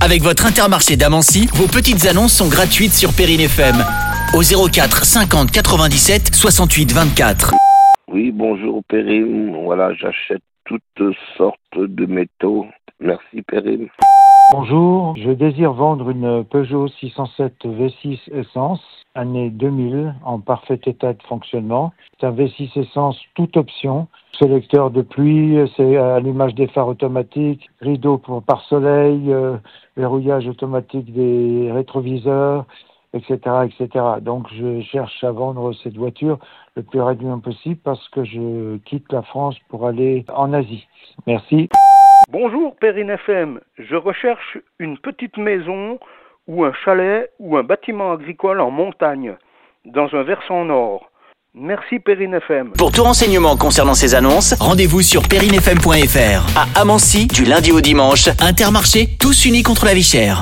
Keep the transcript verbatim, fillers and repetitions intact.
Avec votre Intermarché d'Amancy, vos petites annonces sont gratuites sur Perrine F M. Au zéro quatre cinquante quatre-vingt-dix-sept soixante-huit vingt-quatre. Oui, bonjour Perrine. Voilà, j'achète toutes sortes de métaux. Merci Perrine. Bonjour, je désire vendre une Peugeot six cent sept V six Essence, année deux mille, en parfait état de fonctionnement. C'est un V six Essence, toute option. Sélecteur de pluie, c'est allumage des phares automatiques, rideau pour pare-soleil, euh, verrouillage automatique des rétroviseurs, et cetera, et cetera. Donc je cherche à vendre cette voiture le plus rapidement possible parce que je quitte la France pour aller en Asie. Merci. Bonjour Perrine F M, je recherche une petite maison ou un chalet ou un bâtiment agricole en montagne, dans un versant nord. Merci Perrine F M. Pour tout renseignement concernant ces annonces, rendez-vous sur perrine f m point f r. À Amancy, du lundi au dimanche, Intermarché, tous unis contre la vie chère.